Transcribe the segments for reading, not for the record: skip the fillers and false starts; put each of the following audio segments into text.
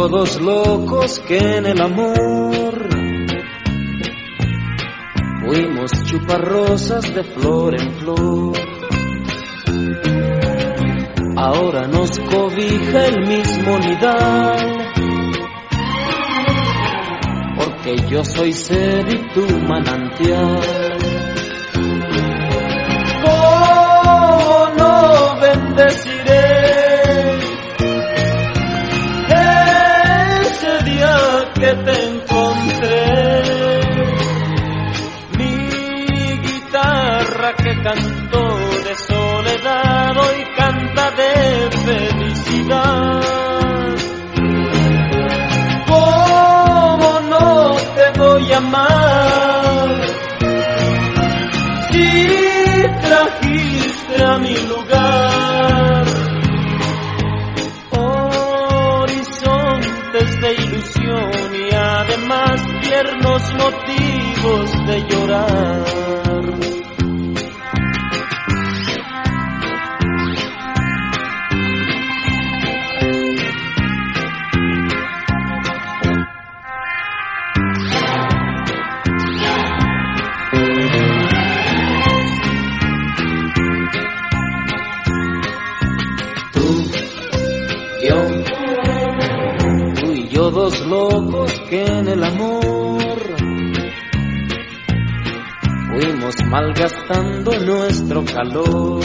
yo dos locos que en el amor fuimos chuparrosas de flor en flor. Ahora nos cobija el mismo nidal, porque yo soy sed y tú manantial. ¿Cómo no bendeciré ese día que te encontré? Mi guitarra que cantó de soledad hoy canta de felicidad. ¿Cómo no te voy a amar si trajiste a mi lugar horizontes de ilusión y además tiernos motivos de llorar? Tú y yo dos locos que en el amor fuimos malgastando nuestro calor.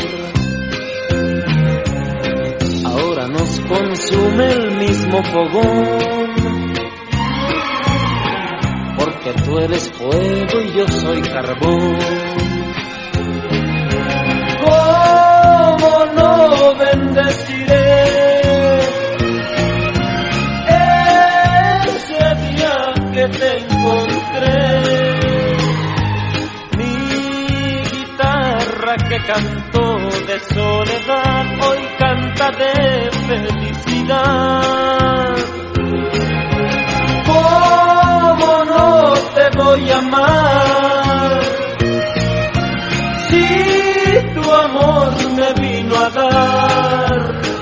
Ahora nos consume el mismo fogón, porque tú eres fuego y yo soy carbón. ¿Cómo no bendeciré ese día que te encontré? Mi guitarra que cantó de soledad hoy canta de felicidad. ¿Cómo no te voy a amar si tu amor me vino a dar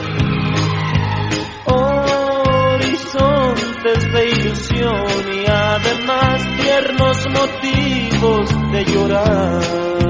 horizontes de ilusión y además tiernos motivos de llorar?